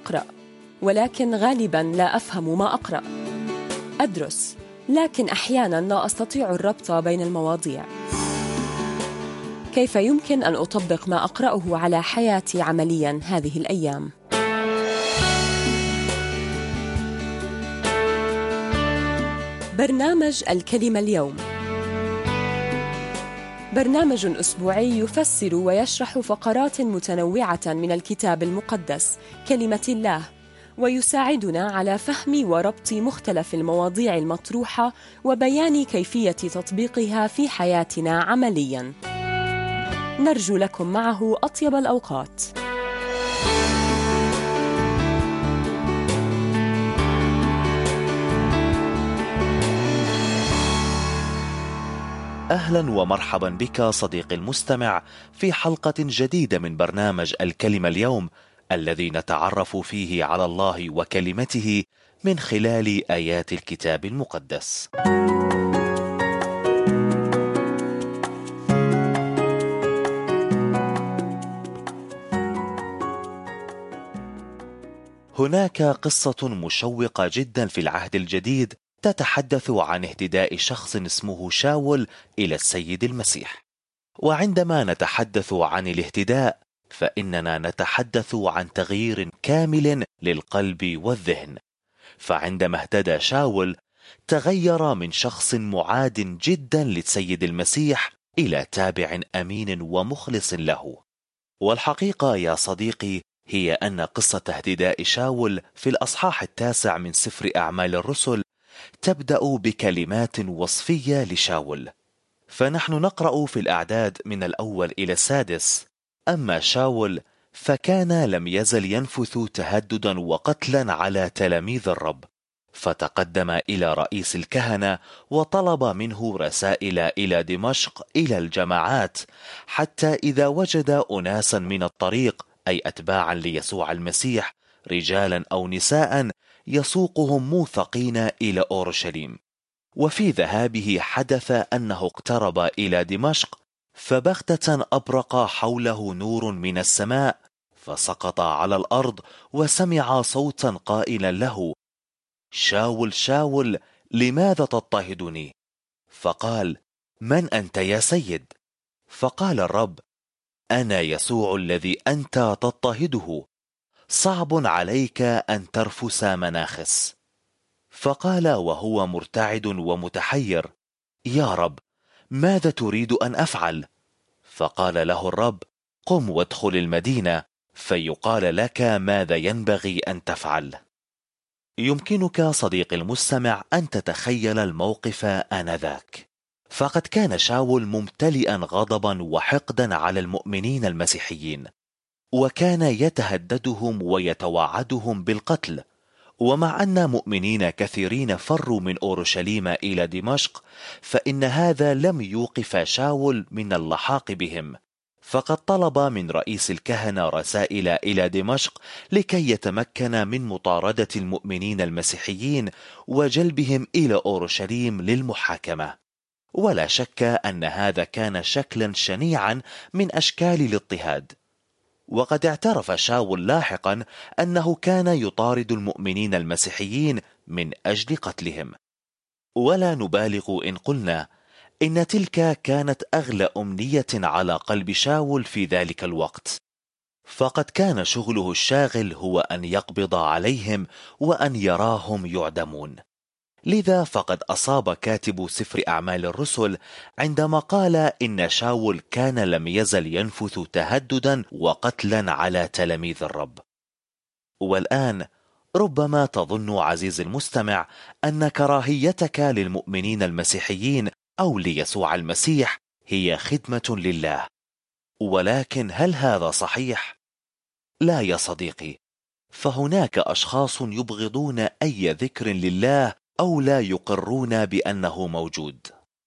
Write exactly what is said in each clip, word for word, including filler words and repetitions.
أقرأ، ولكن غالباً لا أفهم ما أقرأ. أدرس، لكن أحياناً لا أستطيع الربط بين المواضيع. كيف يمكن أن أطبق ما أقرأه على حياتي عملياً هذه الأيام؟ برنامج الكلمة اليوم برنامج أسبوعي يفسر ويشرح فقرات متنوعة من الكتاب المقدس كلمة الله، ويساعدنا على فهم وربط مختلف المواضيع المطروحة وبيان كيفية تطبيقها في حياتنا عملياً. نرجو لكم معه أطيب الأوقات. أهلا ومرحبا بك صديقي المستمع في حلقة جديدة من برنامج الكلمة اليوم، الذي نتعرف فيه على الله وكلمته من خلال آيات الكتاب المقدس. هناك قصة مشوقة جدا في العهد الجديد تتحدث عن اهتداء شخص اسمه شاول إلى السيد المسيح. وعندما نتحدث عن الاهتداء فإننا نتحدث عن تغيير كامل للقلب والذهن. فعندما اهتدى شاول تغير من شخص معاد جدا للسيد المسيح إلى تابع أمين ومخلص له. والحقيقة يا صديقي هي أن قصة اهتداء شاول في الأصحاح التاسع من سفر أعمال الرسل تبدأ بكلمات وصفية لشاول. فنحن نقرأ في الأعداد من الأول إلى السادس: أما شاول فكان لم يزل ينفث تهددا وقتلا على تلاميذ الرب، فتقدم إلى رئيس الكهنة وطلب منه رسائل إلى دمشق إلى الجماعات، حتى إذا وجد أناسا من الطريق أي أتباعا ليسوع المسيح رجالا أو نساء يسوقهم موثقين إلى أورشليم. وفي ذهابه حدث أنه اقترب إلى دمشق، فبغتة أبرق حوله نور من السماء، فسقط على الأرض وسمع صوتا قائلا له: شاول شاول لماذا تضطهدني؟ فقال: من أنت يا سيد؟ فقال الرب: أنا يسوع الذي أنت تضطهده، صعب عليك أن ترفس مناخس. فقال وهو مرتعد ومتحير: يا رب، ماذا تريد أن أفعل؟ فقال له الرب: قم وادخل المدينة فيقال لك ماذا ينبغي أن تفعل. يمكنك صديقي المستمع أن تتخيل الموقف آنذاك، فقد كان شاول ممتلئا غضبا وحقدا على المؤمنين المسيحيين، وكان يتهددهم ويتوعدهم بالقتل. ومع أن مؤمنين كثيرين فروا من أورشليم إلى دمشق، فإن هذا لم يوقف شاول من اللحاق بهم، فقد طلب من رئيس الكهنة رسائل إلى دمشق لكي يتمكن من مطاردة المؤمنين المسيحيين وجلبهم إلى أورشليم للمحاكمة. ولا شك أن هذا كان شكلا شنيعا من أشكال الاضطهاد. وقد اعترف شاول لاحقا أنه كان يطارد المؤمنين المسيحيين من أجل قتلهم. ولا نبالغ إن قلنا إن تلك كانت أغلى أمنية على قلب شاول في ذلك الوقت، فقد كان شغله الشاغل هو أن يقبض عليهم وأن يراهم يعدمون. لذا فقد أصاب كاتب سفر أعمال الرسل عندما قال إن شاول كان لم يزل ينفث تهددا وقتلا على تلاميذ الرب. والآن ربما تظن عزيزي المستمع أن كراهيتك للمؤمنين المسيحيين أو ليسوع المسيح هي خدمة لله، ولكن هل هذا صحيح؟ لا يا صديقي، فهناك أشخاص يبغضون أي ذكر لله أو لا يقرون بأنه موجود،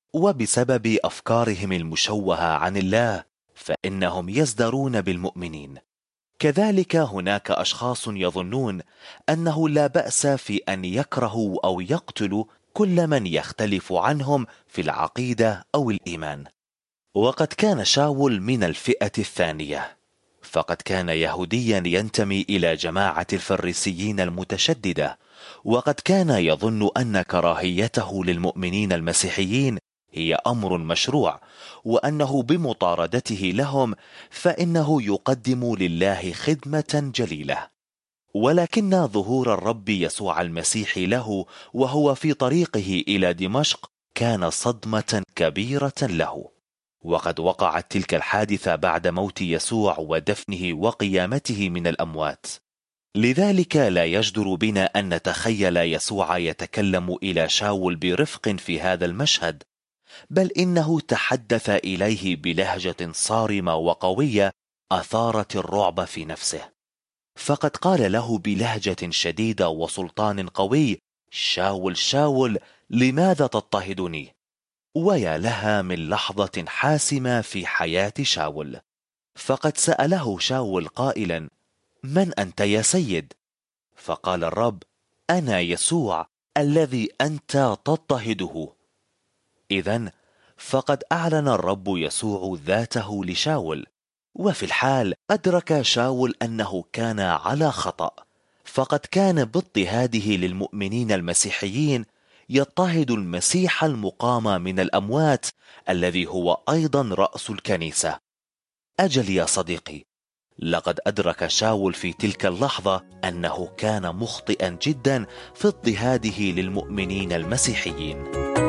وبسبب أفكارهم المشوهة عن الله فإنهم يزدرون بالمؤمنين. كذلك هناك أشخاص يظنون أنه لا بأس في أن يكرهوا أو يقتلوا كل من يختلف عنهم في العقيدة أو الإيمان. وقد كان شاول من الفئة الثانية، فقد كان يهوديا ينتمي إلى جماعة الفريسيين المتشددة، وقد كان يظن أن كراهيته للمؤمنين المسيحيين هي أمر مشروع، وأنه بمطاردته لهم فإنه يقدم لله خدمة جليلة. ولكن ظهور الرب يسوع المسيح له وهو في طريقه إلى دمشق كان صدمة كبيرة له، وقد وقعت تلك الحادثة بعد موت يسوع ودفنه وقيامته من الأموات. لذلك لا يجدر بنا أن نتخيل يسوع يتكلم إلى شاول برفق في هذا المشهد، بل إنه تحدث إليه بلهجة صارمة وقوية أثارت الرعب في نفسه، فقد قال له بلهجة شديدة وسلطان قوي: شاول شاول لماذا تضطهدني؟ ويا لها من لحظة حاسمة في حياة شاول، فقد سأله شاول قائلا: من أنت يا سيد؟ فقال الرب: أنا يسوع الذي أنت تضطهده. إذن فقد أعلن الرب يسوع ذاته لشاول، وفي الحال أدرك شاول أنه كان على خطأ، فقد كان باضطهاده للمؤمنين المسيحيين يضطهد المسيح المقام من الأموات الذي هو أيضا رأس الكنيسة. أجل يا صديقي، لقد أدرك شاول في تلك اللحظة أنه كان مخطئا جدا في اضطهاده للمؤمنين المسيحيين.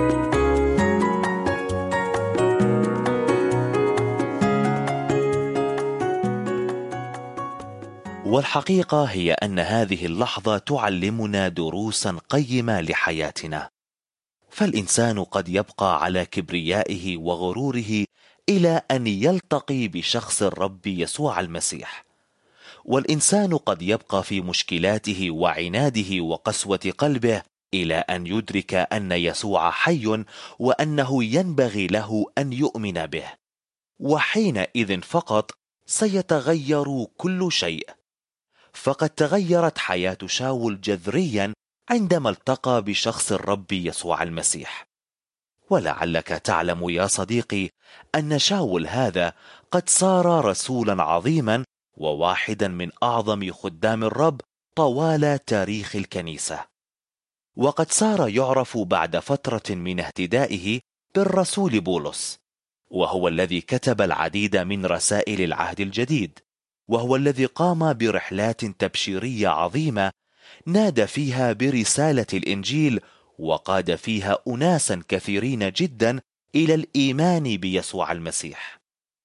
والحقيقة هي أن هذه اللحظة تعلمنا دروسا قيمة لحياتنا، فالإنسان قد يبقى على كبريائه وغروره إلى أن يلتقي بشخص الرب يسوع المسيح، والإنسان قد يبقى في مشكلاته وعناده وقسوة قلبه إلى أن يدرك أن يسوع حي وأنه ينبغي له أن يؤمن به، وحينئذ فقط سيتغير كل شيء. فقد تغيرت حياة شاول جذريا عندما التقى بشخص الرب يسوع المسيح. ولعلك تعلم يا صديقي أن شاول هذا قد صار رسولا عظيما وواحدا من أعظم خدام الرب طوال تاريخ الكنيسة، وقد صار يعرف بعد فترة من اهتدائه بالرسول بولس، وهو الذي كتب العديد من رسائل العهد الجديد، وهو الذي قام برحلات تبشيرية عظيمة نادى فيها برسالة الإنجيل، وقاد فيها أناسا كثيرين جدا إلى الإيمان بيسوع المسيح.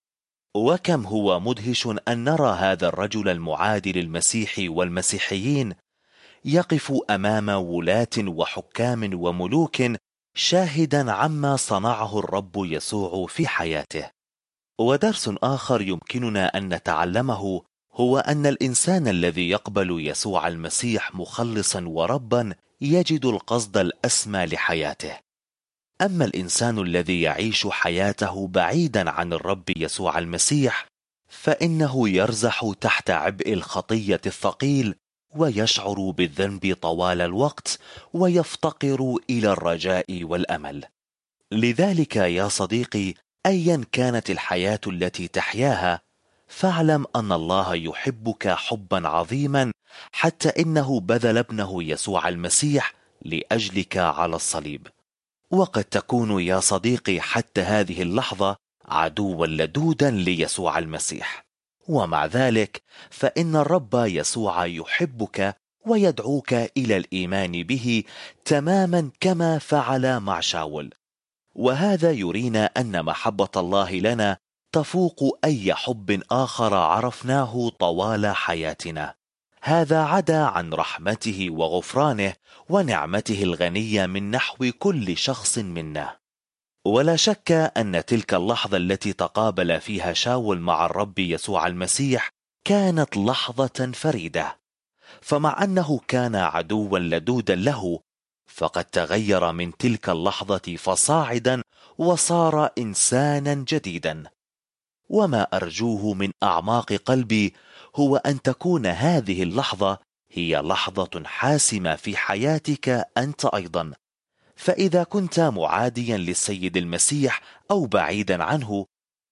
وكم هو مدهش أن نرى هذا الرجل المعادي للمسيح والمسيحيين يقف أمام ولاة وحكام وملوك شاهدا عما صنعه الرب يسوع في حياته. ودرس آخر يمكننا أن نتعلمه هو أن الإنسان الذي يقبل يسوع المسيح مخلصا وربا يجد القصد الأسمى لحياته، أما الإنسان الذي يعيش حياته بعيدا عن الرب يسوع المسيح فإنه يرزح تحت عبء الخطية الثقيل ويشعر بالذنب طوال الوقت ويفتقر إلى الرجاء والأمل. لذلك يا صديقي، أيا كانت الحياة التي تحياها، فاعلم أن الله يحبك حبا عظيما حتى إنه بذل ابنه يسوع المسيح لأجلك على الصليب. وقد تكون يا صديقي حتى هذه اللحظة عدوا لدودا ليسوع المسيح، ومع ذلك فإن الرب يسوع يحبك ويدعوك إلى الإيمان به تماما كما فعل مع شاول. وهذا يرينا أن محبة الله لنا تفوق أي حب آخر عرفناه طوال حياتنا. هذا عدا عن رحمته وغفرانه ونعمته الغنية من نحو كل شخص منا. ولا شك أن تلك اللحظة التي تقابل فيها شاول مع الرب يسوع المسيح كانت لحظة فريدة، فمع أنه كان عدوا لدودا له فقد تغير من تلك اللحظة فصاعدا وصار إنسانا جديدا. وما أرجوه من أعماق قلبي هو أن تكون هذه اللحظة هي لحظة حاسمة في حياتك أنت أيضا، فإذا كنت معاديا للسيد المسيح أو بعيدا عنه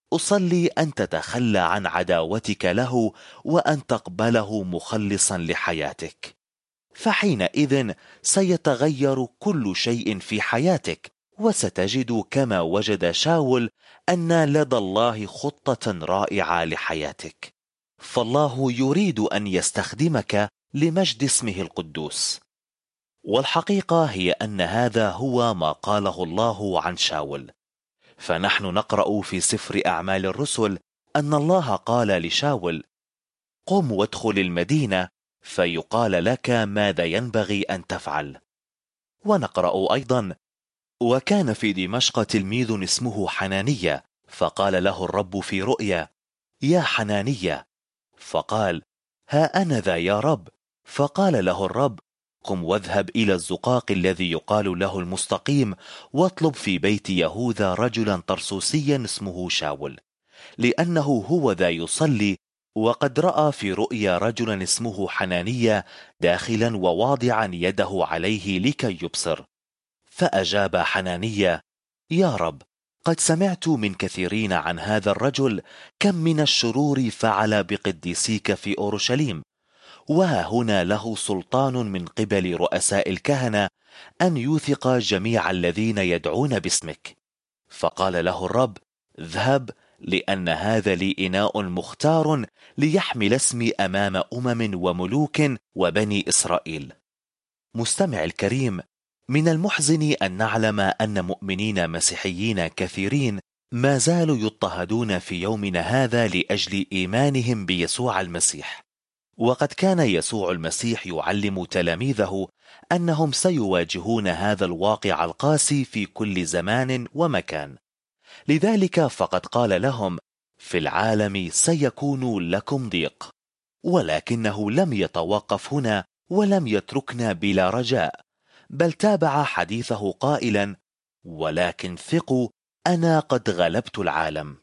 أصلي أن تتخلى عن عداوتك له وأن تقبله مخلصا لحياتك، فحينئذ سيتغير كل شيء في حياتك، وستجد كما وجد شاول أن لدى الله خطة رائعة لحياتك، فالله يريد أن يستخدمك لمجد اسمه القدوس. والحقيقة هي أن هذا هو ما قاله الله عن شاول، فنحن نقرأ في سفر أعمال الرسل أن الله قال لشاول: قم وادخل المدينة فيقال لك ماذا ينبغي أن تفعل. ونقرأ أيضا: وكان في دمشق تلميذ اسمه حنانية، فقال له الرب في رؤيا: يا حنانية. فقال: ها أنا ذا يا رب. فقال له الرب: قم واذهب إلى الزقاق الذي يقال له المستقيم، واطلب في بيت يهوذا رجلا طرسوسيا اسمه شاول، لأنه هو ذا يصلي، وقد رأى في رؤيا رجلا اسمه حنانية داخلا وواضعا يده عليه لكي يبصر. فأجاب حنانية: يا رب، قد سمعت من كثيرين عن هذا الرجل، كم من الشرور فعل بقديسيك في أورشليم، وها هنا له سلطان من قبل رؤساء الكهنة أن يوثق جميع الذين يدعون باسمك. فقال له الرب: اذهب، لأن هذا لي إناء مختار ليحمل اسمي أمام أمم وملوك وبني إسرائيل. مستمع الكريم، من المحزن أن نعلم أن مؤمنين مسيحيين كثيرين ما زالوا يضطهدون في يومنا هذا لأجل إيمانهم بيسوع المسيح، وقد كان يسوع المسيح يعلم تلاميذه أنهم سيواجهون هذا الواقع القاسي في كل زمان ومكان. لذلك فقد قال لهم: في العالم سيكون لكم ضيق، ولكنه لم يتوقف هنا ولم يتركنا بلا رجاء، بل تابع حديثه قائلا: ولكن ثقوا، أنا قد غلبت العالم.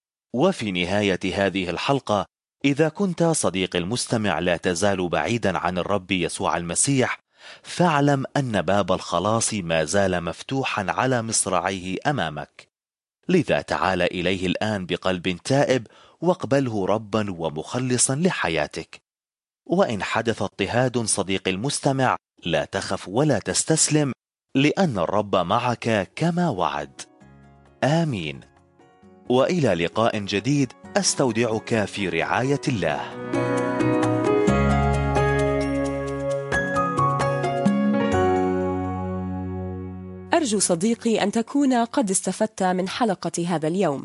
وفي نهاية هذه الحلقة، إذا كنت صديق المستمع لا تزال بعيدا عن الرب يسوع المسيح، فاعلم أن باب الخلاص ما زال مفتوحا على مصراعيه أمامك. لذا تعال إليه الآن بقلب تائب واقبله ربا ومخلصا لحياتك. وإن حدث اضطهاد صديق المستمع، لا تخف ولا تستسلم، لأن الرب معك كما وعد. آمين. وإلى لقاء جديد، أستودعك في رعاية الله. أرجو صديقي أن تكون قد استفدت من حلقة هذا اليوم.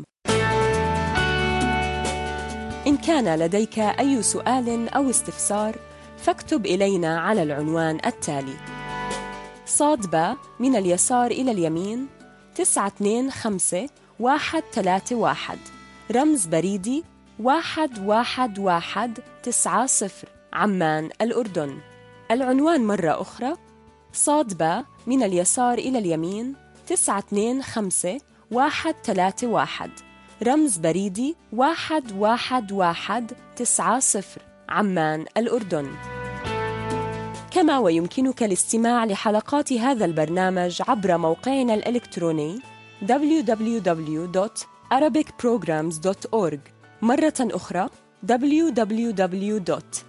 إن كان لديك أي سؤال أو استفسار، فاكتب إلينا على العنوان التالي: صاد باء من اليسار إلى اليمين تسعة اثنين خمسة واحد ثلاثة واحد، رمز بريدي واحد واحد واحد تسعة صفر، عمان الأردن. العنوان مرة أخرى: صاد باء من اليسار إلى اليمين تسعة اثنين خمسة واحد ثلاثة واحد، رمز بريدي واحد واحد واحد تسعة صفر، عمان الأردن. كما ويمكنك الاستماع لحلقات هذا البرنامج عبر موقعنا الإلكتروني دبليو دبليو دبليو دوت arabic programs دوت أورج، مرة أخرى دبليو دبليو دبليو دوت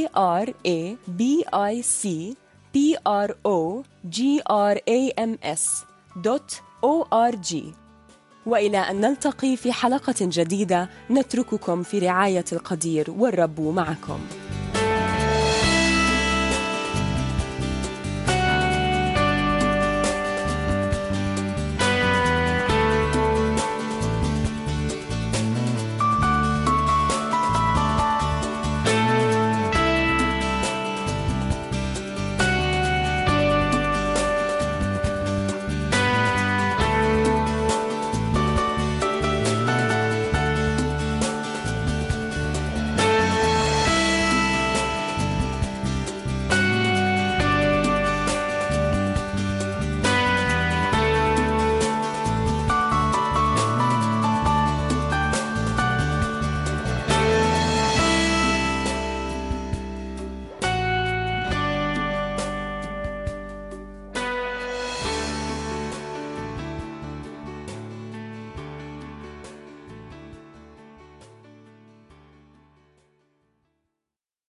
arabic programs دوت أورج. وإلى أن نلتقي في حلقة جديدة، نترككم في رعاية القدير، والرب معكم.